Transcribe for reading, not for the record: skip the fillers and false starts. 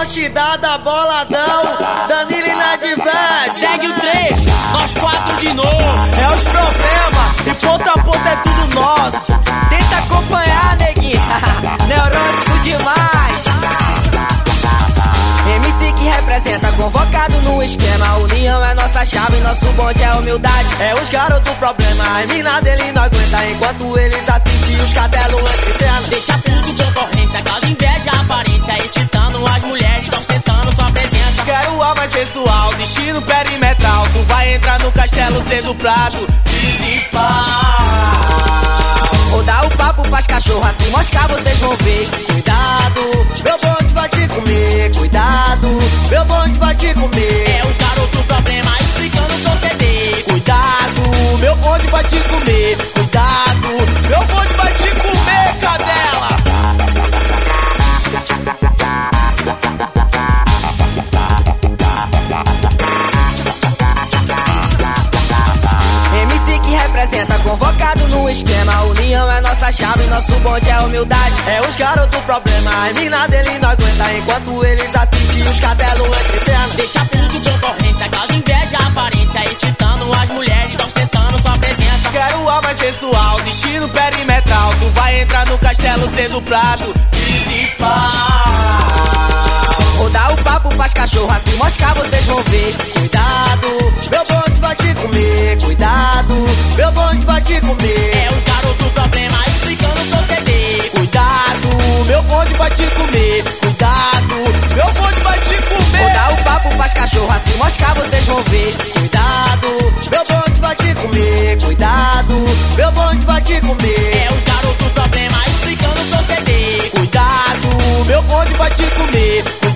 Mochidada, boladão, Danilo e Nadivete. Segue o trecho, nós quatro de novo. É os problemas, de ponta a ponta é tudo nosso. Tenta acompanhar, neguinho. Neurótico demais. MC que representa, convocado no esquema. União é nossa chave, nosso bonde é humildade. É os garotos problema, as mina dele não aguenta. Enquanto eles assistem os cadelos entre cena. Deixa tudo concorrência, causa inveja, aparência. Excitando as mulheres, ostentando sua presença. Quero a mais sensual, destino perimetral. Tu vai entrar no castelo sendo prato principal. Vou dar o papo pras cachorras, se moscar vocês vão ver. Cuidado, meu bonde vai te comer. Cuidado, meu bonde vai te comer. É os garotos problema, explicando o proceder. Cuidado, meu bonde vai te comer. Cuidado, meu bonde vai te comer, cadela. MC que representa, convocado no esquema. União é nossa chave, nosso bonde é humildade. É os garotos problema, as mina dele não aguenta. Enquanto eles assistem os cadelos entre cena. Deixa tudo concorrência, causa inveja, aparência. Excitando as mulheres, ostentando sua presença. Quero a mais sensual, destino perimetral. Tu vai entrar no castelo sendo prato principal. Vou dar o papo pras cachorras, se moscar vocês vão ver. Cuidado, meu bonde vai te comer. Cuidado, meu bonde vai te comer. É os garotos problema, explicando o proceder. Cuidado, meu bonde vai te comer. Cuidado, meu bonde vai te comer. Vou dar o papo pras cachorras, se moscar vocês vão ver. Cuidado, meu bonde vai te comer. Cuidado, meu bonde vai te comer. É os garotos problema, explicando o proceder. Cuidado, meu bonde vai te comer.